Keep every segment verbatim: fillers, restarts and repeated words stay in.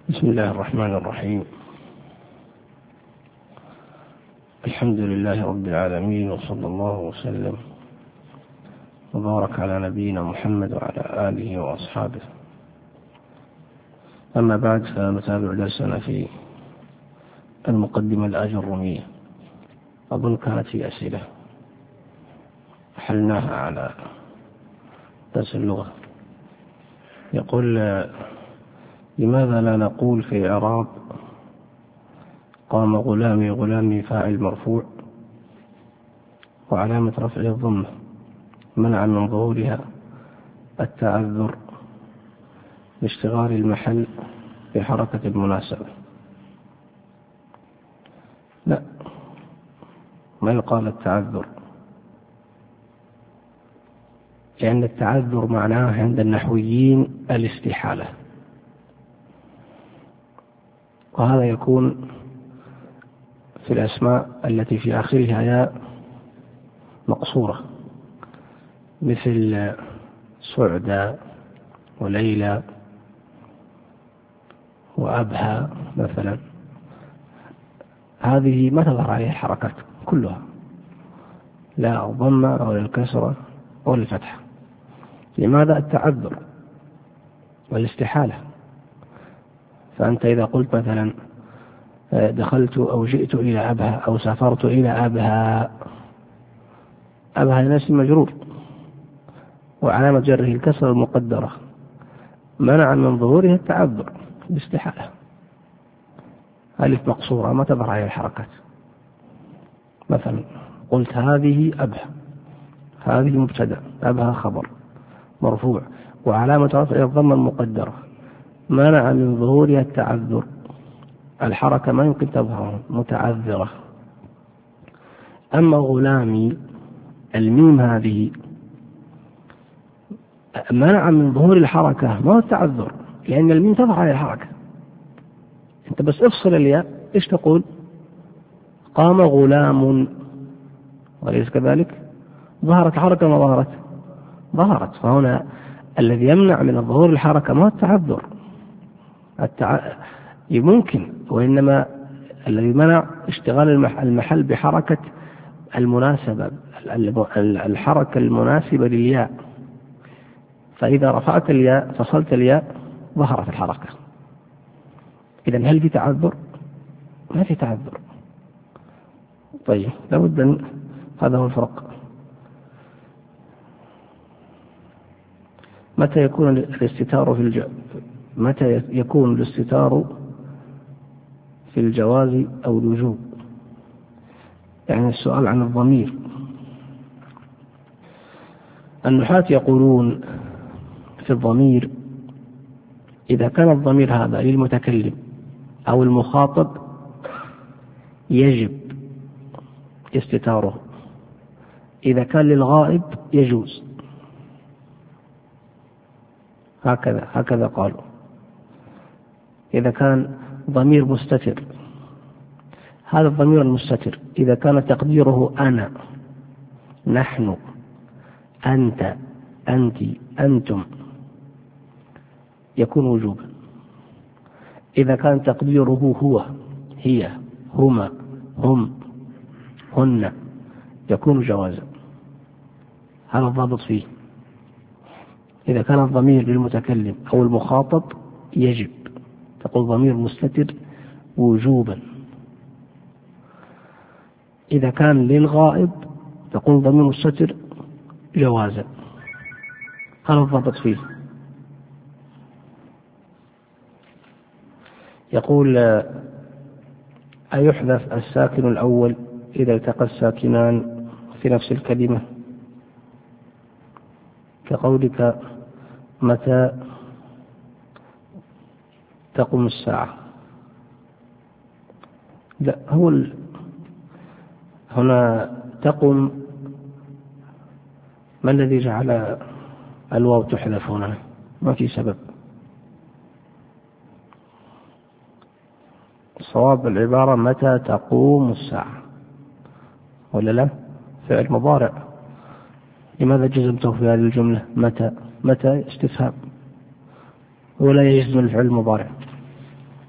بسم الله الرحمن الرحيم. الحمد لله رب العالمين، وصلى الله وسلم وبارك على نبينا محمد وعلى آله وأصحابه. أما بعد، فنتابع درسنا في المقدمة الآجرومية. أظن كانت في أسئلة حلناها على درس اللغة. يقول: لماذا لا نقول في إعراب قام غلامي غلامي فاعل مرفوع وعلامة رفعه الضمة منع من ظهورها التعذر لاشتغال المحل بحركة المناسبة؟ لا، ما يقال التعذر، لأن التعذر معناه عند النحويين الاستحالة، وهذا يكون في الأسماء التي في آخرها ياء مقصورة، مثل سعدى وليلى وأبهى مثلا. هذه ما تظهر عليها الحركات كلها، لا الضمة ولا الكسرة ولا الفتحة. لماذا؟ التعذر والاستحالة. فأنت إذا قلت مثلا دخلت أو جئت إلى أبها أو سافرت إلى أبها، أبها نفس مجرور وعلامة جره الكسر المقدرة منع من ظهورها التعذر باستحالة. ألف مقصورة ما تظهر عليها الحركات. مثلا قلت هذه أبها، هذه مبتدأ، أبها خبر مرفوع وعلامة رفعه الضمة المقدرة منع من ظهورها التعذر. الحركة ما يمكن تظهر، متعذرة. أما غلامي الميم هذه منع من ظهور الحركة، ما هو التعذر، لأن الميم تظهر على الحركة. أنت بس افصل الياء، إيش تقول؟ قام غلام، وليس كذلك؟ ظهرت الحركة ما ظهرت؟ ظهرت. فهنا الذي يمنع من ظهور الحركة ما هو التعذر، التع... ممكن، وإنما الذي منع اشتغال المحل بحركة المناسبة، الحركة المناسبة للياء. فإذا رفعت الياء فصلت الياء ظهرت الحركة. إذن هل في تعذر؟ ما في تعذر. طيب، لابد أن هذا هو الفرق. متى يكون الاستتار في الج... متى يكون الاستتار في الجواز أو الوجوب؟ يعني السؤال عن الضمير. النحاة يقولون في الضمير: إذا كان الضمير هذا للمتكلم أو المخاطب يجب استتاره، إذا كان للغائب يجوز. هكذا هكذا قالوا. إذا كان ضمير مستتر، هذا الضمير المستتر إذا كان تقديره أنا، نحن، أنت، أنت، أنتم، يكون وجوبا. إذا كان تقديره هو، هي، هما، هم، هن، يكون جوازا. هذا الضابط فيه. إذا كان الضمير للمتكلم أو المخاطب يجب، تقول ضمير مستتر وجوبا. إذا كان للغائب تقول ضمير مستتر جوازا. هذا الضابط فيه. يقول: أيحذف الساكن الأول إذا التقى الساكنان في نفس الكلمة؟ كقولك متى تقوم الساعة. لا، هو ال... هنا تقوم، ما الذي جعل الواو تحذف هنا؟ ما في سبب. صواب العبارة متى تقوم الساعة، ولا لا؟ فعل مضارع. لماذا جزمته في هذه الجملة متى؟ متى استفهام ولا يجزم الفعل المضارع.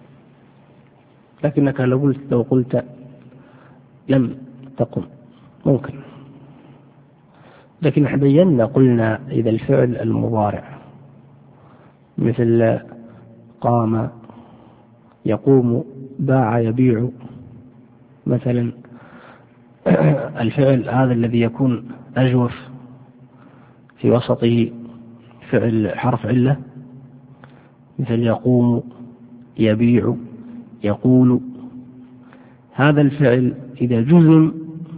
لكنك لو قلت, لو قلت لم تقم ممكن. لكن احنا بينا قلنا إذا الفعل المضارع مثل قام يقوم باع يبيع مثلا، الفعل هذا الذي يكون أجوف في وسطه فعل حرف علة مثل يقوم يبيع يقول، هذا الفعل إذا جزم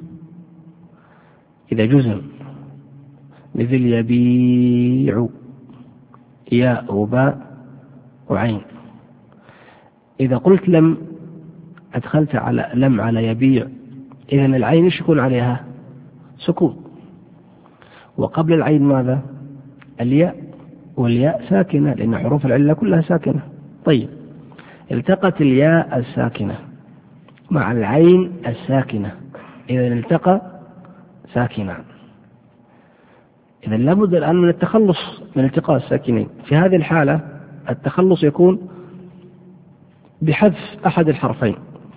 إذا جزم مثل يبيع ياء وباء وعين، إذا قلت لم أدخلت على لم على يبيع، إذن العين إيش يكون عليها؟ سكون، وقبل العين ماذا؟ الياء، والياء ساكنة لأن حروف العلة كلها ساكنة. طيب التقت الياء الساكنة مع العين الساكنة، إذا التقى ساكنان، إذا لابد الآن من التخلص من التقاء الساكنين. في هذه الحالة التخلص يكون بحذف أحد الحرفين،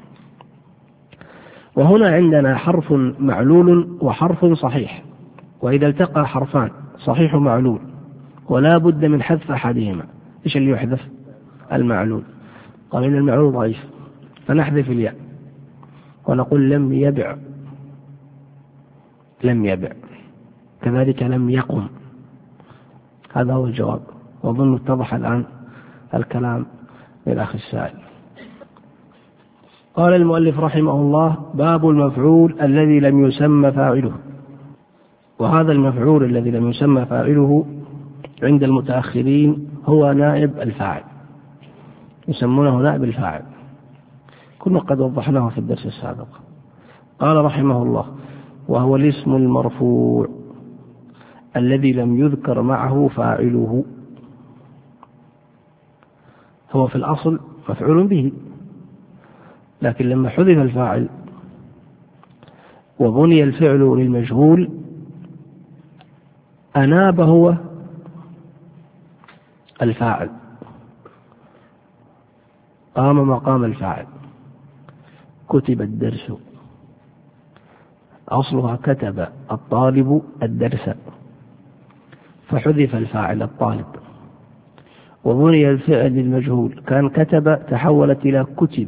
وهنا عندنا حرف معلول وحرف صحيح، وإذا التقى حرفان صحيح ومعلول ولا بد من حذف أحدهما، إيش اللي يحذف؟ المعلول. قال إن المعلول ضعيف فنحذف الياء ونقول لم يبع لم يبع، كذلك لم يقم. هذا هو الجواب، وظن اتضح الآن الكلام للأخ السائل. قال المؤلف رحمه الله: باب المفعول الذي لم يسمى فاعله. وهذا المفعول الذي لم يسمى فاعله عند المتأخرين هو نائب الفاعل، يسمونه نائب الفاعل، كنا قد وضحناه في الدرس السابق. قال رحمه الله: وهو الاسم المرفوع الذي لم يذكر معه فاعله. هو في الأصل مفعول به، لكن لما حذف الفاعل وبني الفعل للمجهول أناب هو الفاعل، قام مقام الفاعل. كتب الدرس، أصلها كتب الطالب الدرس، فحذف الفاعل الطالب وبني الفعل للمجهول، كان كتب تحولت إلى كتب،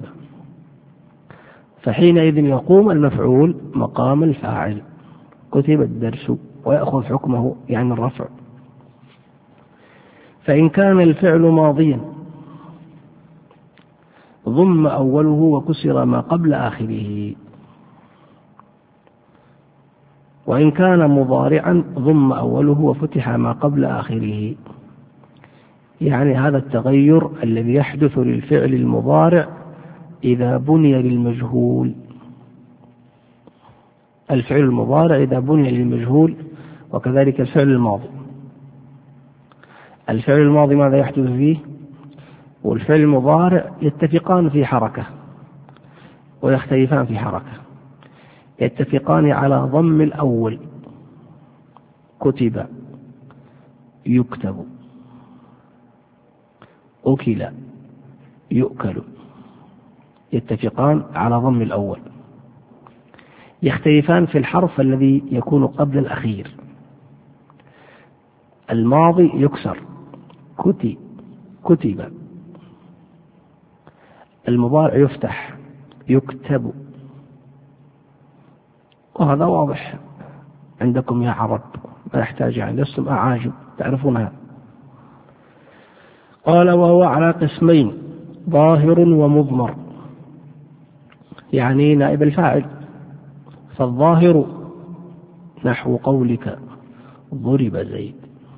فحينئذ يقوم المفعول مقام الفاعل، كتب الدرس، ويأخذ حكمه يعني الرفع. فإن كان الفعل ماضيا ضم أوله وكسر ما قبل آخره، وإن كان مضارعا ضم أوله وفتح ما قبل آخره. يعني هذا التغير الذي يحدث للفعل المضارع إذا بني للمجهول، الفعل المضارع إذا بني للمجهول، وكذلك الفعل الماضي. الفعل الماضي ماذا يحدث فيه؟ والفعل المضارع يتفقان في حركة ويختلفان في حركة. يتفقان على ضم الأول، كتب يكتب، أكل يؤكل، يتفقان على ضم الأول. يختلفان في الحرف الذي يكون قبل الأخير. الماضي يكسر كتب كتب، المضارع يفتح يكتب، وهذا واضح عندكم يا عرب، ما يحتاج يعني لستم أعاجم تعرفونها. قال: وهو على قسمين، ظاهر ومضمر، يعني نائب الفاعل. فالظاهر نحو قولك ضرب زيد.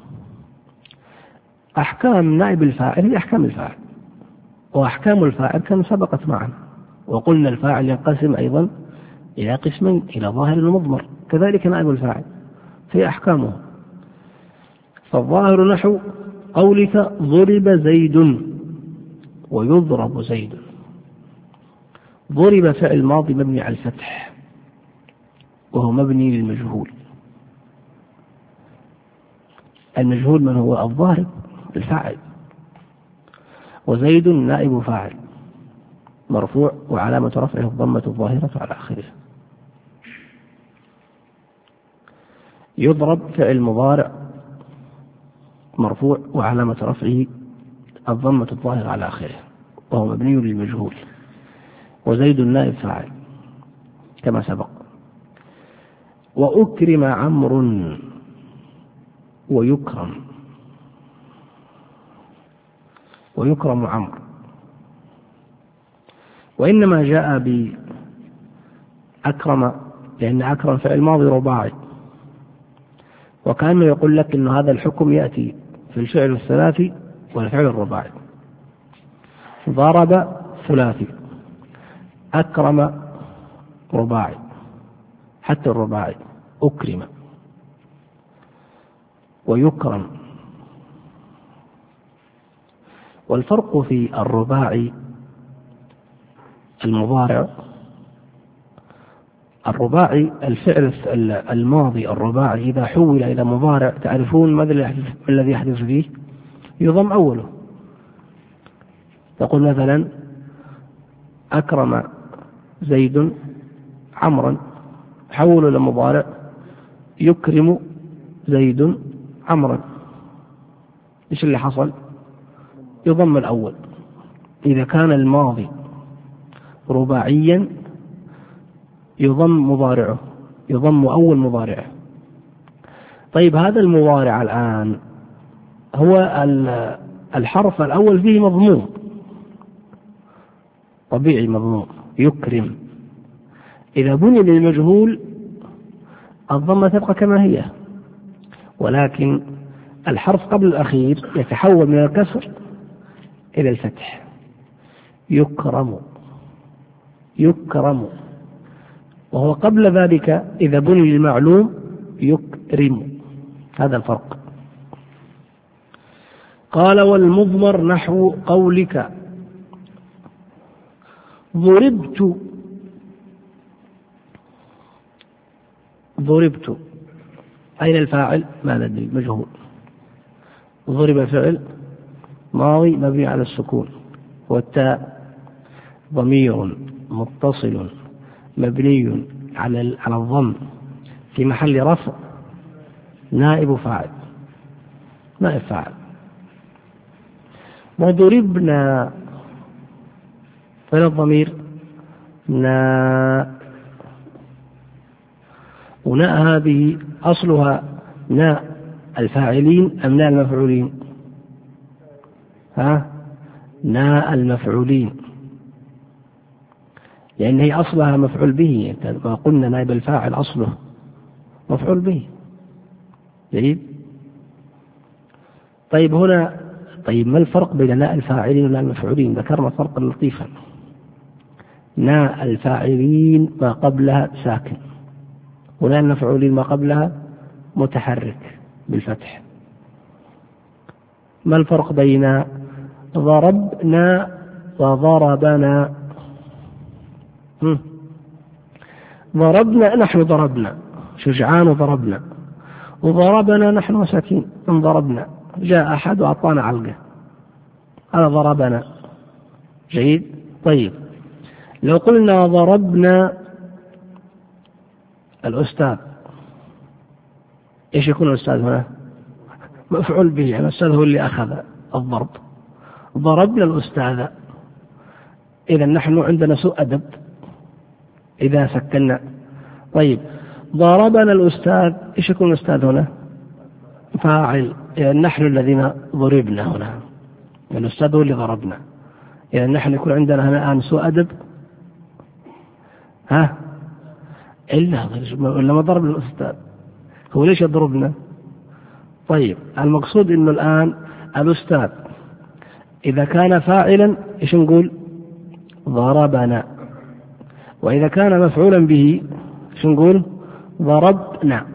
أحكام نائب الفاعل هي أحكام الفاعل، وأحكام الفاعل كان سبقت معنا، وقلنا الفاعل ينقسم أيضا إلى قسمين، إلى ظاهر ومضمر، كذلك نائب الفاعل في أحكامه. فالظاهر نحو قولك ضرب زيد ويضرب زيد. ضرب فعل ماضي مبني على الفتح وهو مبني للمجهول. المجهول من هو؟ الضارب الفاعل، وزيد نائب فاعل. مرفوع وعلامة رفعه الضمة الظاهرة على آخره. يضرب فعل مضارع مرفوع وعلامة رفعه الضمة الظاهرة على آخره وهو مبني للمجهول. وزيد النائب فاعل كما سبق. وأكرم عمرو ويكرم ويكرم عمرو، وإنما جاء بأكرم لأن أكرم فعل ماضي رباعي، وكأنه يقول لك أن هذا الحكم يأتي في الفعل الثلاثي والفعل الرباعي. ضرب ثلاثي، أكرم رباعي، حتى الرباعي أكرم ويكرم. والفرق في الرباعي المضارع، الرباعي الفعل الماضي الرباعي إذا حول إلى مضارع تعرفون ماذا الذي يحدث فيه؟ يضم أوله. تقول مثلا أكرم زيد عمرا، حول إلى مضارع يكرم زيد عمرا، إيش اللي حصل؟ يضم الأول. إذا كان الماضي رباعيا يضم مضارعه، يضم أول مضارعه. طيب هذا المضارع الآن هو الحرف الأول فيه مضموم طبيعي مضموم يكرم. إذا بني للمجهول الضمة تبقى كما هي، ولكن الحرف قبل الأخير يتحول من الكسر إلى الفتح. يكرم يكرم، وهو قبل ذلك إذا بني للمعلوم يكرم. هذا الفرق. قال والمضمر نحو قولك ضربت ضربت، أين الفاعل؟ ما ندري، مجهول. ضرب فعل ماضي مبني على السكون، والتاء ضمير متصل مبني على على الضم في محل رفع نائب فاعل نائب فاعل. وضربنا فين الضمير؟ نا، وناء هذه أصلها ناء الفاعلين أم ناء المفعولين؟ ها؟ ناء المفعولين، لأن هي أصلها مفعول به. ما قلنا نائب الفاعل أصله مفعول به. جيد. طيب هنا، طيب ما الفرق بين ناء الفاعلين وناء المفعولين؟ ذكرنا فرقا لطيفا. ناء الفاعلين ما قبلها ساكن، وناء المفعولين ما قبلها متحرك بالفتح. ما الفرق بين ضربنا وضربنا؟ ضربنا نحن ضربنا شجعان وضربنا، وضربنا نحن مساكين ان ضربنا، جاء أحد وأعطانا علقة، هذا ضربنا. جيد. طيب لو قلنا ضربنا الأستاذ، إيش يكون الأستاذ هنا؟ مفعول به، يعني الأستاذ هو اللي أخذ الضرب. ضربنا الأستاذ، إذا نحن عندنا سوء أدب إذا سكننا. طيب ضربنا الأستاذ، إيش يكون الأستاذ هنا؟ فاعل، يعني نحن الذين ضربنا هنا، الأستاذ هو اللي ضربنا، يعني نحن يكون عندنا هنا الآن سوء أدب. ها؟ إلا لما ضرب الأستاذ، هو ليش يضربنا؟ طيب المقصود إنه الآن الأستاذ إذا كان فاعلا إيش نقول؟ ضربنا. وإذا كان مفعولا به إيش نقول؟ ضربنا.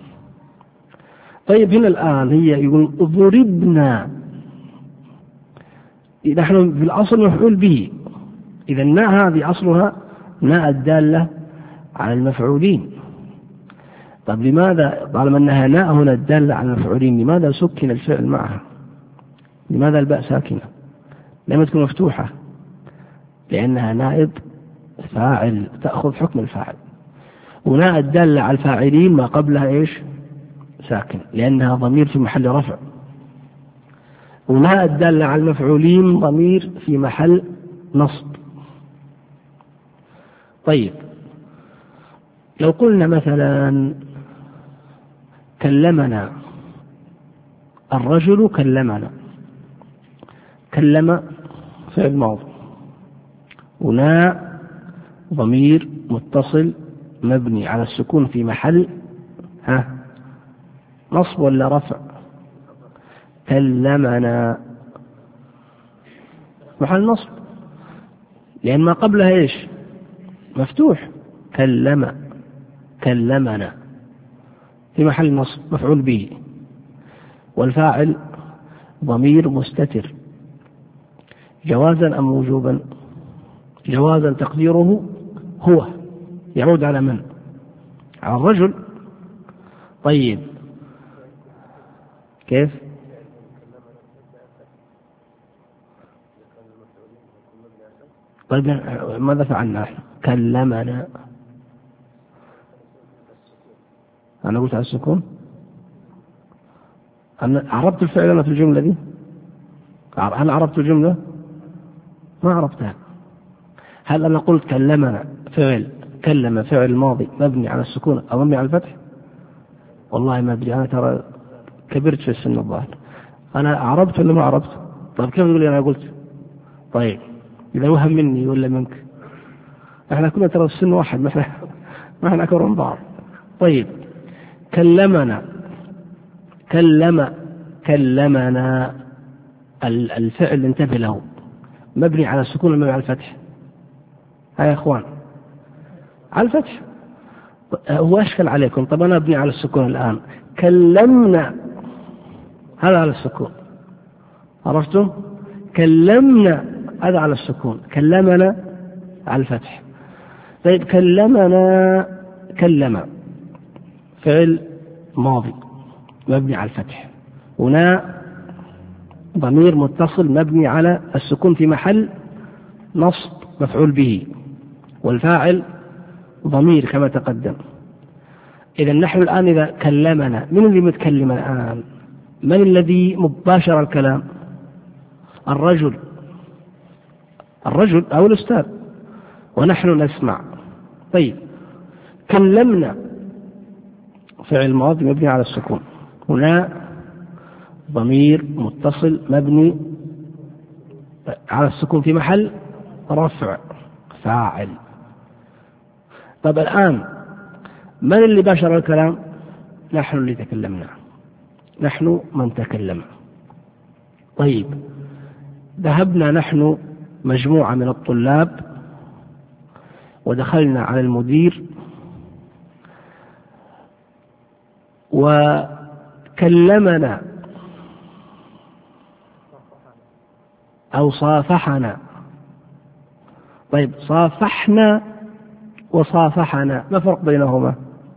طيب هنا الآن هي يقول ضربنا، نحن في الأصل مفعول به، إذا الناء هذه أصلها ناء الدالة على المفعولين. طيب لماذا طالما أنها ناء هنا الدالة على المفعولين لماذا سكن الفعل معها؟ لماذا الباء ساكنة؟ لما تكون مفتوحة؟ لأنها نائب فاعل تأخذ حكم الفاعل. وناء الدالة على الفاعلين ما قبلها إيش؟ ساكن لأنها ضمير في محل رفع. وناء الدالة على المفعولين ضمير في محل نصب. طيب لو قلنا مثلا كلمنا الرجل، كلمنا، كلم فعل ماضي، وناء ضمير متصل مبني على السكون في محل ها نصب ولا رفع؟ كلمنا محل نصب لأن ما قبلها إيش؟ مفتوح. كلم، كلمنا في محل نصب مفعول به، والفاعل ضمير مستتر جوازا أم وجوبا؟ جوازا تقديره هو، يعود على من؟ على الرجل. طيب كيف؟ طيب ماذا فعلنا؟ كلمنا، أنا قلت على السكون. أنا عرفت الفعل أنا في الجملة دي؟ هل عرفت الجملة؟ ما عرفتها. هل أنا قلت كلمنا فعل، كلم فعل ماضي مبني على السكون أو مبني على الفتح؟ والله ما أدري، أنا ترى كبرت في السن الظاهر. أنا عرفت ولا ما عرفت؟ طيب كيف تقول لي أنا قلت؟ طيب إذا وهم مني ولا منك؟ احنا كنا ترى السن واحد، ما احنا ما احنا أكبر من بعض. طيب كلمنا، كلم، كلمنا الفعل انتبه له مبني على السكون مبني على الفتح؟ ها يا اخوان على الفتح. هو أشكل عليكم. طب أنا أبني على السكون الآن. كلمنا هذا على السكون، عرفتم؟ كلمنا هذا على السكون، كلمنا على الفتح. طيب كلمنا، كلم فعل ماضي مبني على الفتح، هنا ضمير متصل مبني على السكون في محل نصب مفعول به، والفاعل ضمير كما تقدم. إذا نحن الآن إذا كلمنا، من اللي متكلم الآن؟ من الذي مباشر الكلام؟ الرجل، الرجل أو الأستاذ، ونحن نسمع. طيب كلمنا فعل ماضي مبني على السكون، هنا ضمير متصل مبني على السكون في محل رفع فاعل. طب الآن من اللي باشر الكلام؟ نحن اللي تكلمنا، نحن من تكلم. طيب ذهبنا نحن مجموعة من الطلاب ودخلنا على المدير وكلمنا أو صافحنا. طيب صافحنا وصافحنا ما فرق بينهما؟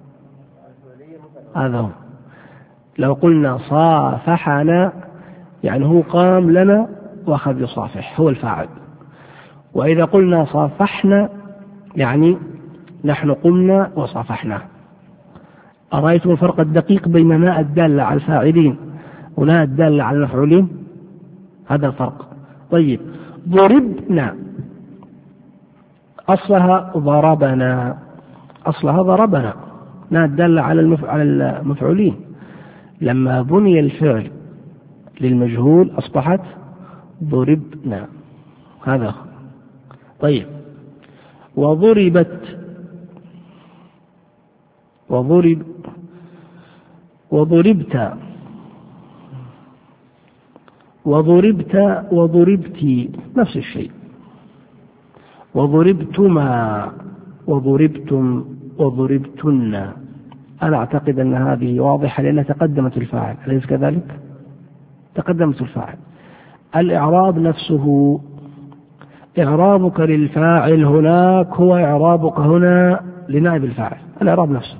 هذا هو. لو قلنا صافحنا يعني هو قام لنا وأخذ يصافح، هو الفاعل. وإذا قلنا صافحنا يعني نحن قمنا وصافحنا. أرأيتم الفرق الدقيق بين ناء الدالة على الفاعلين وناء الدالة على المفعولين؟ هذا الفرق. طيب ضربنا أصلها ضربنا، أصلها ضربنا، ناء الدالة على المفعولين. لما بني الفعل للمجهول أصبحت ضربنا، هذا. طيب وضربت، وضرب وضربت وضربت وضربتي نفس الشيء. وضربتما وضربتم وضربتن. أنا أعتقد أن هذه واضحة لأنها تقدمت الفاعل، أليس كذلك؟ تقدمت الفاعل. الإعراب نفسه، إعرابك للفاعل هناك هو إعرابك هنا لنائب الفاعل، الإعراب نفسه.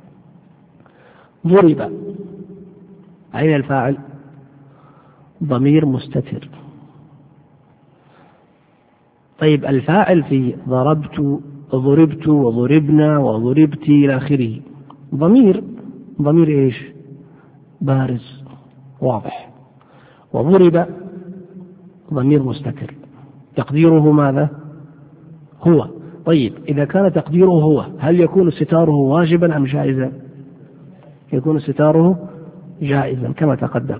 ضرب أين الفاعل؟ ضمير مستتر طيب الفاعل في ضربت ضربت وضربنا وضربت إلى آخره ضمير، ضمير إيش؟ بارز واضح. وضرب ضمير مستتر تقديره ماذا؟ هو. طيب إذا كان تقديره هو هل يكون ستاره واجبا أم جائزا؟ يكون ستاره جائزا كما تقدم.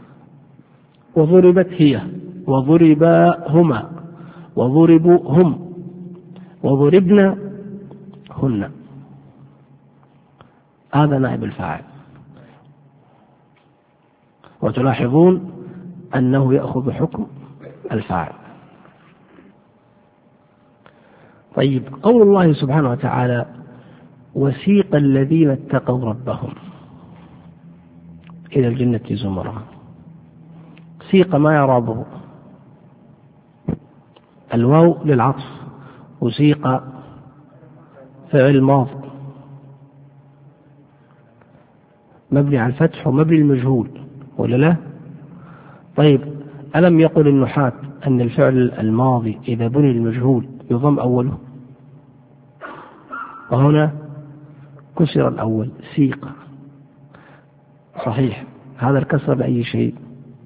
وضربت هي وضرب هما وضربوا هم وضربنا هن، هذا نائب الفاعل. وتلاحظون أنه يأخذ حكم الفاعل. طيب قول الله سبحانه وتعالى وسيق الذين اتقوا ربهم إلى الجنة زمرا، سيق ما يرابه؟ الواو للعطف، وسيق فعل ماض مبني على الفتح ومبني المجهول ولا لا؟ طيب ألم يقل النحاة أن الفعل الماضي إذا بني المجهول يضم أوله؟ وهنا كسر الأول سيق، صحيح. هذا الكسر لأي شيء؟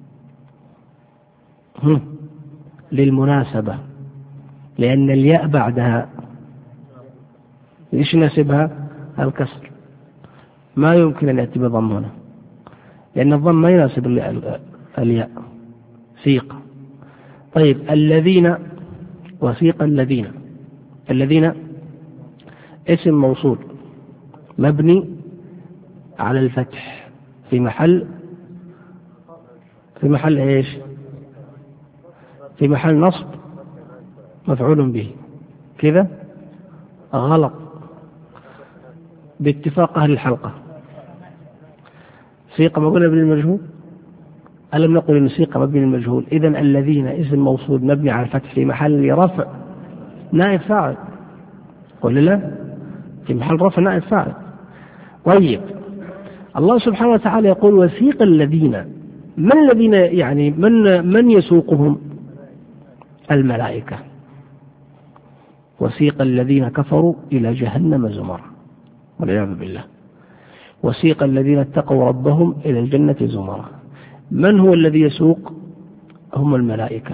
هم. للمناسبة، لأن الياء بعدها إيش نسبها؟ الكسر، ما يمكن أن يأتي بضم هنا لأن الضم ما يناسب الياء. سيق. طيب الذين، وسيق الذين، الذين اسم موصول مبني على الفتح في محل في محل ايش؟ في محل نصب مفعول به. كذا غلط باتفاق أهل الحلقة. سيق مبني بالمجهول، ألم نقل إن سيق مبني بالمجهول؟ إذن الذين اسم موصول مبني على الفتح في محل رفع نائب فاعل ولا لا؟ في محل رفع نائب فاعل. طيب الله سبحانه وتعالى يقول وسيق الذين، من الذين يعني من من يسوقهم؟ الملائكة. وسيق الذين كفروا إلى جهنم زمرا والعياذ بالله. وسيق الذين اتقوا ربهم إلى الجنة زمرا. من هو الذي يسوق؟ هم الملائكة.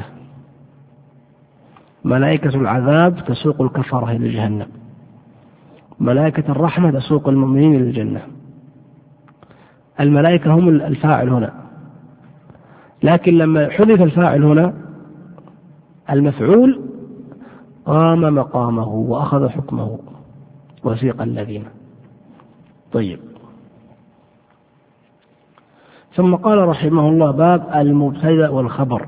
ملائكة العذاب تسوق الكفرة إلى جهنم، ملائكة الرحمة تسوق المؤمنين إلى الجنة. الملائكة هم الفاعل هنا، لكن لما حذف الفاعل هنا المفعول قام مقامه وأخذ حكمه وسيق الذين. طيب ثم قال رحمه الله باب المبتدأ والخبر.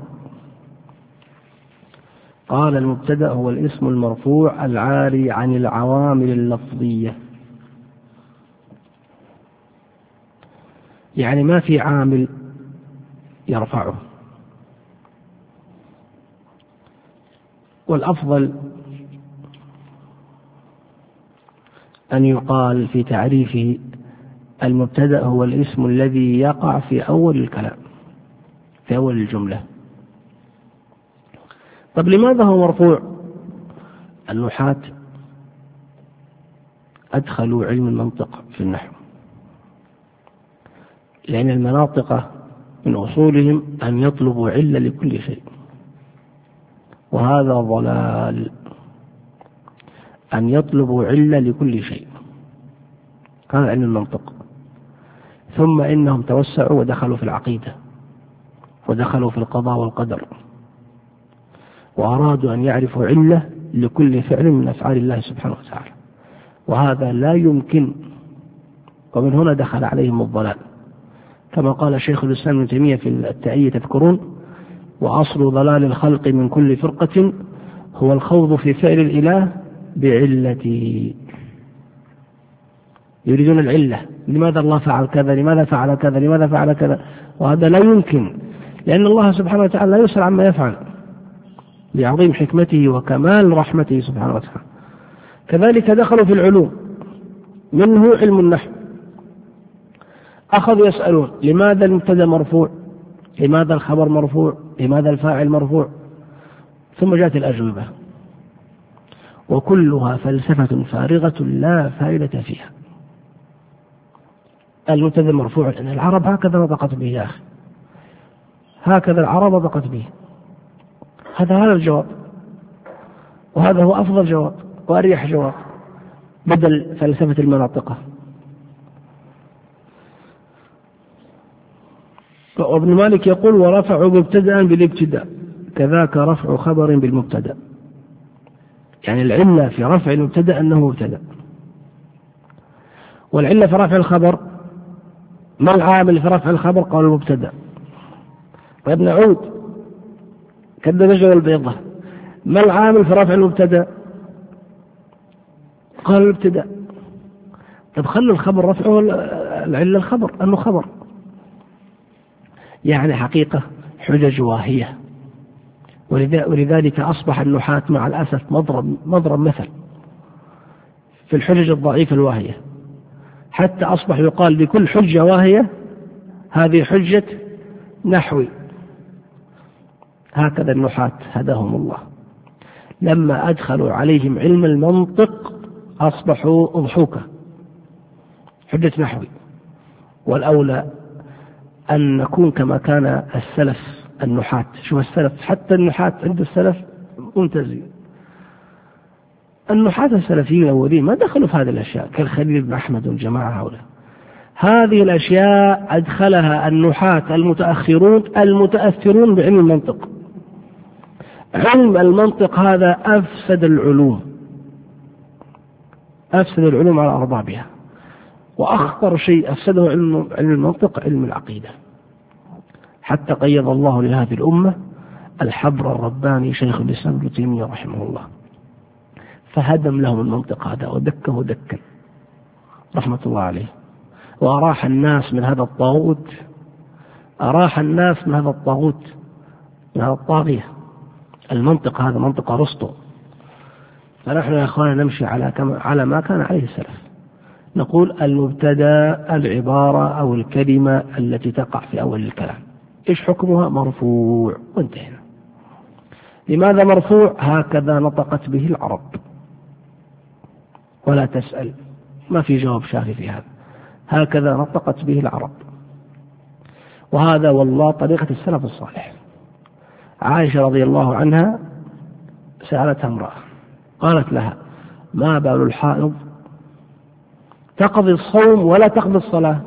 قال المبتدأ هو الاسم المرفوع العاري عن العوامل اللفظية، يعني ما في عامل يرفعه. والأفضل أن يقال في تعريفه المبتدأ هو الاسم الذي يقع في أول الكلام، في أول الجملة. طب لماذا هو مرفوع؟ النحاة أدخلوا علم المنطق في النحو، لأن المناطق من أصولهم أن يطلبوا علة لكل شيء، وهذا ضلال، أن يطلبوا علة لكل شيء، هذا علم المنطق. ثم إنهم توسعوا ودخلوا في العقيدة ودخلوا في القضاء والقدر، وأرادوا أن يعرفوا علة لكل فعل من أفعال الله سبحانه وتعالى، وهذا لا يمكن، ومن هنا دخل عليهم الضلال. كما قال شيخ الإسلام ابن تيمية في التعية تذكرون: وأصل ضلال الخلق من كل فرقة هو الخوض في فعل الإله بعلته. يريدون العلة، لماذا الله فعل كذا، لماذا فعل كذا، لماذا فعل كذا، وهذا لا يمكن، لأن الله سبحانه وتعالى لا يسأل عما يفعل لعظيم حكمته وكمال رحمته سبحانه وتعالى. كذلك دخلوا في العلوم، منه علم النحو، أخذوا يسألون لماذا المبتدأ مرفوع، لماذا الخبر مرفوع، لماذا الفاعل مرفوع، ثم جاءت الأجوبة. وكلها فلسفة فارغة لا فائدة فيها. المبتدأ مرفوع لأن العرب هكذا نطقت به يا أخي، هكذا العرب نطقت به. هذا هذا الجواب، وهذا هو أفضل جواب وأريح جواب بدل فلسفة المناطقة. وابن مالك يقول: ورفع مبتدأ بالابتداء كذاك رفع خبر بالمبتدأ. يعني العلة في رفع المبتدأ أنه مبتدأ، والعلة في رفع الخبر، ما العامل في رفع الخبر؟ قال المبتدأ. طيب نعود كالدجاج والبيضة، ما العامل في رفع المبتدأ؟ قال الابتداء. طب خلوا الخبر رفعه، العلة الخبر أنه خبر. يعني حقيقة حجج واهية، ولذلك أصبح النحاة مع الأسف مضرب, مضرب مثل في الحجج الضعيفة الواهية، حتى أصبح يقال بكل حجة واهية هذه حجة نحوي. هكذا النحاة هداهم الله، لما أدخلوا عليهم علم المنطق أصبحوا أضحوكة حجة نحوي. والأولى أن نكون كما كان السلف النحاة. شوف السلف، حتى النحاة عند السلف ممتازين. النحاة السلفيين الأولين ما دخلوا في هذه الأشياء كالخليل بن أحمد والجماعة هؤلاء. هذه الأشياء أدخلها النحاة المتأخرون المتأثرون بعلم المنطق. علم المنطق هذا أفسد العلوم، أفسد العلوم على أربابها. وأخطر شيء أفسده علم المنطق علم العقيدة، حتى قيض الله لهذه الأمة الحبر الرباني شيخ الإسلام ابن تيمية رحمه الله، فهدم لهم المنطق هذا ودكه دكا رحمة الله عليه، وأراح الناس من هذا الطاغوت، أراح الناس من هذا الطاغوت من هذا الطاغية. المنطق هذا منطق أرسطو. فنحن يا أخوانا نمشي على كما على ما كان عليه السلف. نقول المبتدأ العبارة أو الكلمة التي تقع في أول الكلام، إيش حكمها؟ مرفوع، وانتهينا. لماذا مرفوع؟ هكذا نطقت به العرب، ولا تسأل، ما في جواب شافي في هذا، هكذا نطقت به العرب. وهذا والله طريقة السلف الصالح. عائشة رضي الله عنها سألتها امرأة قالت لها: ما بال الحائض تقضي الصوم ولا تقضي الصلاة؟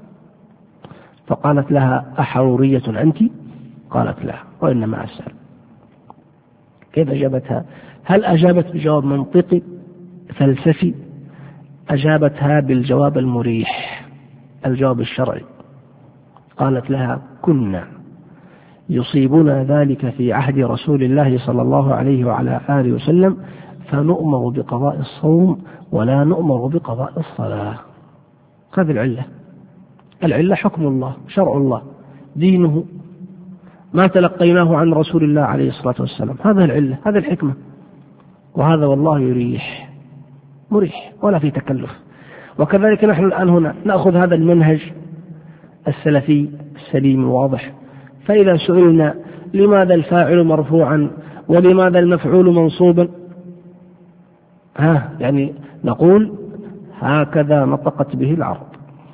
فقالت لها: أحرورية أنت؟ قالت لا، وإنما أسأل. كيف أجابتها؟ هل أجابت بجواب منطقي فلسفي؟ أجابتها بالجواب المريح، الجواب الشرعي. قالت لها: كنا يصيبنا ذلك في عهد رسول الله صلى الله عليه وعلى آله وسلم، فنؤمر بقضاء الصوم ولا نؤمر بقضاء الصلاة. هذه العلة. العلة حكم الله، شرع الله، دينه، ما تلقيناه عن رسول الله عليه الصلاة والسلام. هذا العلة، هذا الحكمة. وهذا والله يريح، مريح ولا في تكلف. وكذلك نحن الآن هنا نأخذ هذا المنهج السلفي السليم الواضح. فإذا سئلنا لماذا الفاعل مرفوعا ولماذا المفعول منصوبا، ها يعني نقول هكذا نطقت به العرب.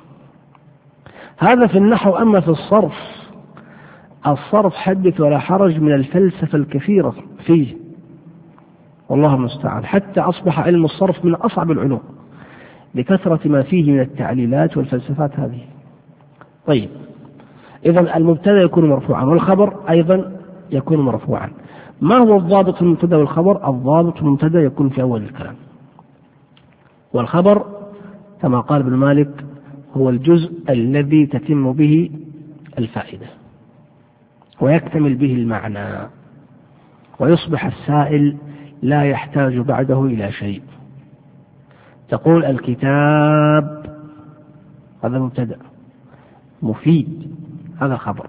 هذا في النحو. أما في الصرف، الصرف حدث ولا حرج من الفلسفة الكثيرة فيه، والله المستعان، حتى أصبح علم الصرف من أصعب العلوم بكثرة ما فيه من التعليلات والفلسفات هذه. طيب، إذن المبتدأ يكون مرفوعا والخبر أيضا يكون مرفوعا. ما هو الضابط في المبتدأ والخبر؟ الضابط في المبتدأ يكون في أول الكلام، والخبر كما قال ابن مالك هو الجزء الذي تتم به الفائدة ويكتمل به المعنى، ويصبح السائل لا يحتاج بعده إلى شيء. تقول الكتاب، هذا مبتدأ مفيد، هذا خبر،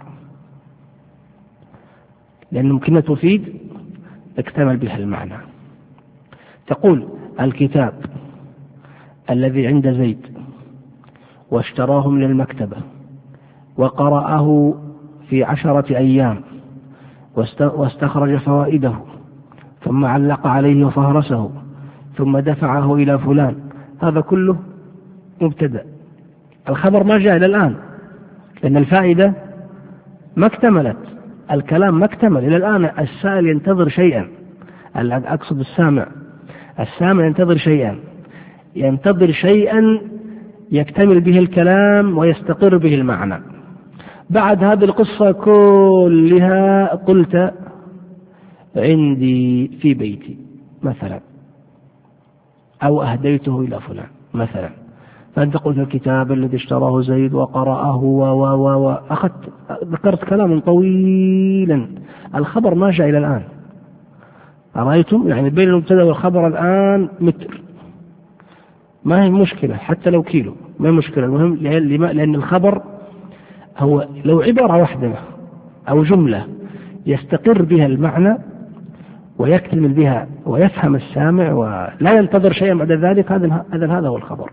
لأن كلمة مفيد اكتمل بها المعنى. تقول الكتاب الذي عند زيد واشتراه من المكتبة وقرأه في عشرة أيام واستخرج فوائده ثم علق عليه وفهرسه ثم دفعه إلى فلان، هذا كله مبتدأ. الخبر ما جاء إلى الآن لأن الفائدة ما اكتملت، الكلام ما اكتمل إلى الآن. السائل ينتظر شيئا، أقصد السامع، السامع ينتظر شيئا، ينتظر شيئا يكتمل به الكلام ويستقر به المعنى. بعد هذه القصة كلها قلت عندي في بيتي مثلا، أو أهديته إلى فلان مثلا، فأنت قلت الكتاب الذي اشتراه زيد وقرأه وأخذت ذكرت كلاما طويلا، الخبر ما جاء إلى الآن. أرأيتم؟ يعني بين المبتدأ والخبر الآن متر، ما هي مشكلة، حتى لو كيلو ما هي مشكلة. المهم لأن الخبر هو لو عبارة واحدة أو جملة يستقر بها المعنى ويكتمل بها ويفهم السامع ولا ينتظر شيئا بعد ذلك، هذا هذا هو الخبر.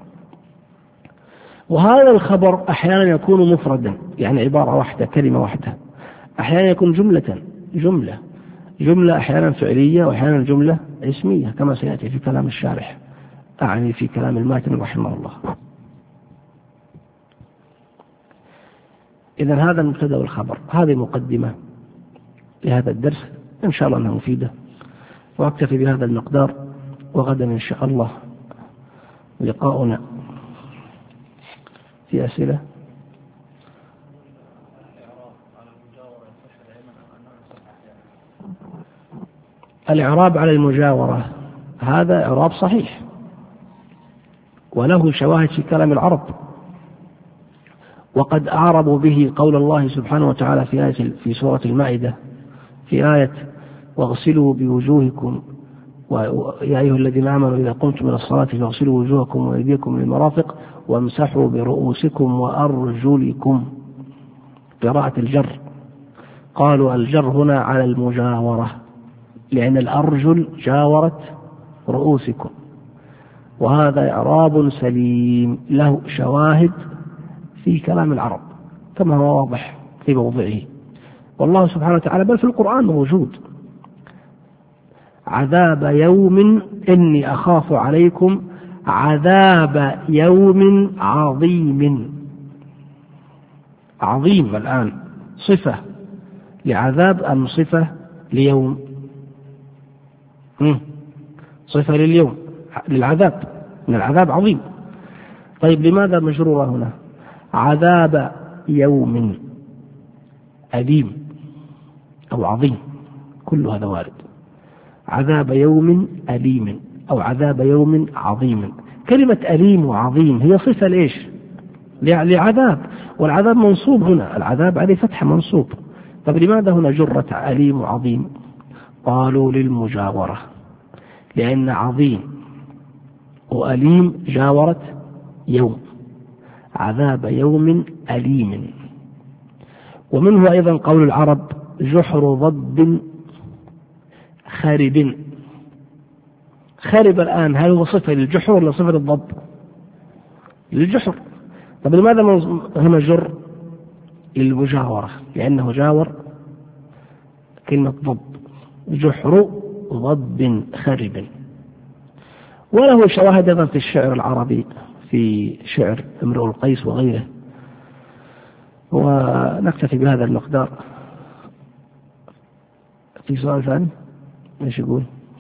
وهذا الخبر أحيانا يكون مفردا، يعني عبارة واحدة كلمة واحدة، أحيانا يكون جملة جملة جملة أحيانا فعلية وأحيانا جملة اسمية كما سيأتي في كلام الشارح، أعني في كلام الماتن رحمه الله. إذن هذا المبتدأ والخبر. هذه مقدمة لهذا الدرس، إن شاء الله أنها مفيدة، وأكتفي بهذا المقدار، وغدا إن شاء الله لقاؤنا في أسئلة. الإعراب على المجاورة هذا إعراب صحيح وله شواهد في كلام العرب، وقد أعربوا به قول الله سبحانه وتعالى في آية في سورة المائدة في آية واغسلوا بوجوهكم ويا أيها الذين آمنوا إذا قمتم إلى الصلاة فاغسلوا وجوهكم وأيديكم للمرافق وامسحوا برؤوسكم وأرجلكم، قراءة الجر. قالوا الجر هنا على المجاورة لأن الأرجل جاورت رؤوسكم، وهذا إعراب سليم له شواهد في كلام العرب كما هو واضح في موضعه، والله سبحانه وتعالى بل في القرآن موجود. عذاب يوم إني أخاف عليكم عذاب يوم عظيم. عظيم الآن صفة لعذاب أم صفة ليوم؟ صفة لليوم للعذاب، من العذاب عظيم. طيب لماذا مجرورة هنا؟ عذاب يوم أليم أو عظيم، كل هذا وارد. عذاب يوم أليم أو عذاب يوم عظيم. كلمة أليم وعظيم هي صفة لإيش؟ لعذاب، والعذاب منصوب هنا، العذاب عليه فتح منصوب. طب لماذا هنا جرت أليم وعظيم؟ قالوا للمجاورة، لأن عظيم وأليم جاورت يوم، عذاب يوم أليم. ومنه أيضا قول العرب جحر ضب خارب. خارب الآن هل هو صفة للجحر ولا صفة للضب؟ للجحر. طب لماذا هنا جر للمجاورة؟ لأنه جاور كلمة ضب، جحر ضب خارب. وله شواهد أيضا في الشعر العربي، في شعر امرؤ القيس وغيره. ونكتفي بهذا المقدار. في سؤال ثاني ايش يقول؟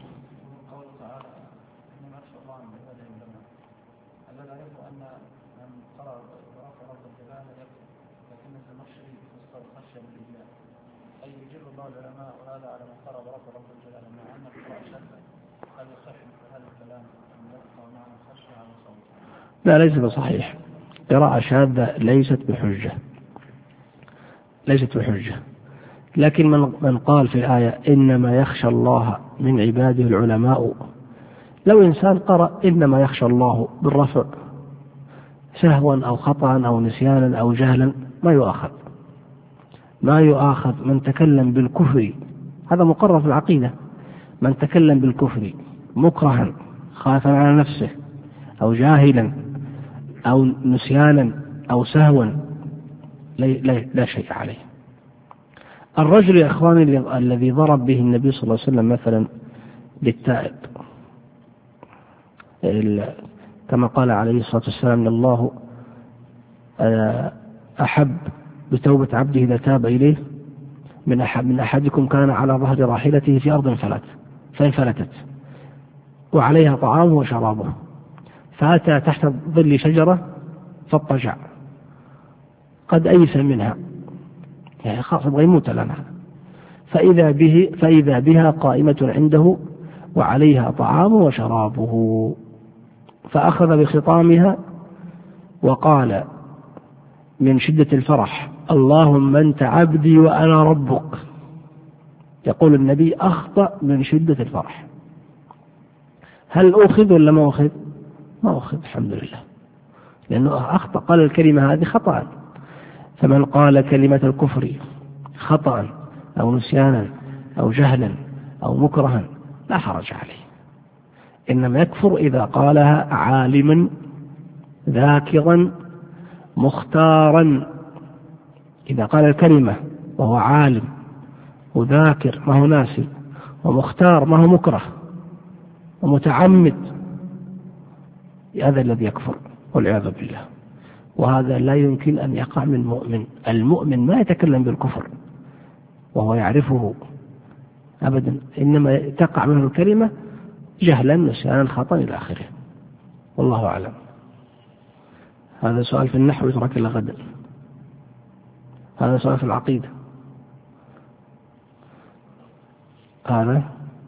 لا ليس بصحيح، قراءة شاذة ليست بحجة، ليست بحجة. لكن من من قال في الآية إنما يخشى الله من عباده العلماء، لو إنسان قرأ إنما يخشى الله بالرفع سهوا أو خطأ أو نسيانا أو جهلا ما يؤاخذ، ما يؤاخذ. من تكلم بالكفر هذا مقرر في العقيدة، من تكلم بالكفر مكرها خافا على نفسه أو جاهلا أو نسيانا أو سهوا لا شيء عليه. الرجل يا إخواني الذي ضرب به النبي صلى الله عليه وسلم مثلا للتائب كما قال عليه الصلاة والسلام إن الله أحب بتوبة عبده إذا تاب إليه من أحد من أحدكم كان على ظهر راحلته في أرض فلت فانفلتت وعليها طعامه وشرابه فأتى تحت ظل شجرة فاضطجع قد أيس منها، يعني خاصة يبغى يموت لنا، فإذا به فإذا بها قائمة عنده وعليها طعامه وشرابه، فأخذ بخطامها وقال من شدة الفرح اللهم أنت عبدي وأنا ربك. يقول النبي أخطأ من شدة الفرح. هل أخذ ولا ما أخذ؟ ما أخذ الحمد لله، لأنه أخطأ، قال الكلمة هذه خطأ. فمن قال كلمة الكفر خطأ أو نسيانا أو جهلا أو مكرها لا حرج عليه، إنما يكفر إذا قالها عالما ذاكرا مختارا. إذا قال الكلمة وهو عالم وذاكر ما هو ناسي ومختار ما هو مكره ومتعمد، هذا الذي يكفر والعياذ بالله. وهذا لا يمكن أن يقع من مؤمن. المؤمن ما يتكلم بالكفر وهو يعرفه أبدا، إنما تقع منه الكلمة جهلا نسيانا خطأ إلى آخره، والله أعلم. هذا سؤال في النحو يترك إلى غدا. هذا سؤال في العقيدة. هذا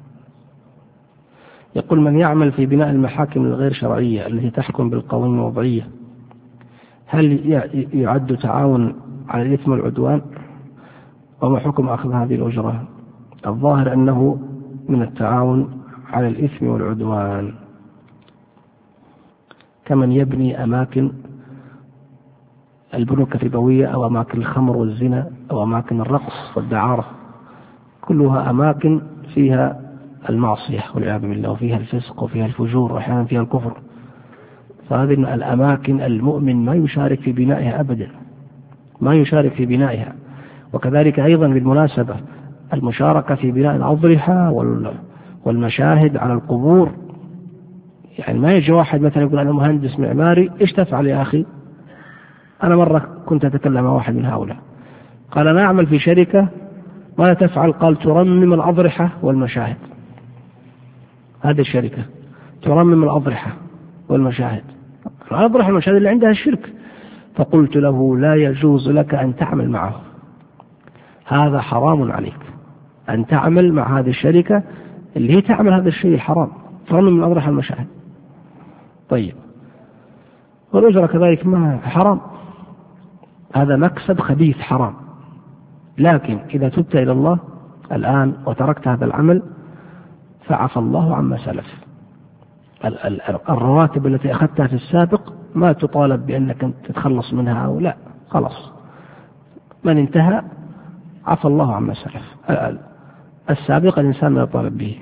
يقول من يعمل في بناء المحاكم الغير شرعية التي تحكم بالقوانين الوضعية هل يعد تعاون على الإثم والعدوان؟ وما حكم أخذ هذه الأجرة؟ الظاهر أنه من التعاون على الإثم والعدوان، كمن يبني أماكن البنوك الربوية أو أماكن الخمر والزنا أو أماكن الرقص والدعارة، كلها أماكن فيها المعصية والعياذ بالله، وفيها الفسق وفيها الفجور وأحيانا فيها الكفر. فهذه الأماكن المؤمن ما يشارك في بنائها أبدا، ما يشارك في بنائها. وكذلك أيضا بالمناسبة المشاركة في بناء الأضرحة والمشاهد على القبور، يعني ما يجي واحد مثلا يقول أنا مهندس معماري، إيش تفعل يا أخي؟ أنا مرة كنت أتكلم مع واحد من هؤلاء قال أنا أعمل في شركة، ماذا تفعل؟ قال ترمم الأضرحة والمشاهد. هذه الشركة ترمم الأضرحة والمشاهد، الأضرحة والمشاهد اللي عندها الشرك. فقلت له لا يجوز لك أن تعمل معه، هذا حرام عليك أن تعمل مع هذه الشركة اللي هي تعمل هذا الشيء الحرام، ترمم الأضرحة والمشاهد. طيب، والأجرة كذلك ما حرام، هذا مكسب خبيث حرام. لكن إذا تبت إلى الله الآن وتركت هذا العمل فعفى الله عما سلف. الرواتب التي أخذتها في السابق ما تطالب بأنك تتخلص منها أو لا، خلاص من انتهى عفى الله عما سلف. السابق الإنسان لا يطالب به.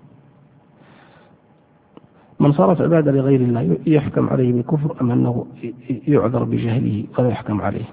من صرف عبادة لغير الله يحكم عليه بالكفر أم أنه يعذر بجهله ولا يحكم عليه؟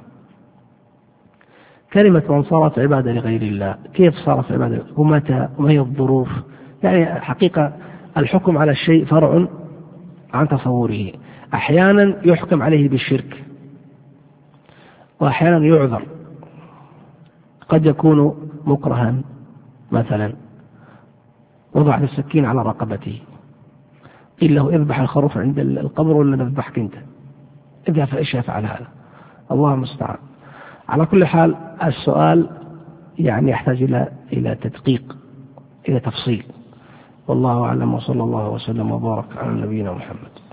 كلمة من صرف عبادة لغير الله، كيف صرف عبادة ومتى وما هي الظروف؟ يعني حقيقة الحكم على الشيء فرع عن تصوره. أحيانا يحكم عليه بالشرك وأحيانا يعذر، قد يكون مكرها مثلا وضعت السكين على رقبته قيل له اذبح الخروف عند القبر ولا نذبحك انت، اذا فايش يفعل هذا؟ الله المستعان. على كل حال السؤال يعني يحتاج الى الى تدقيق، الى تفصيل، والله اعلم، وصلى الله وسلم وبارك على نبينا محمد.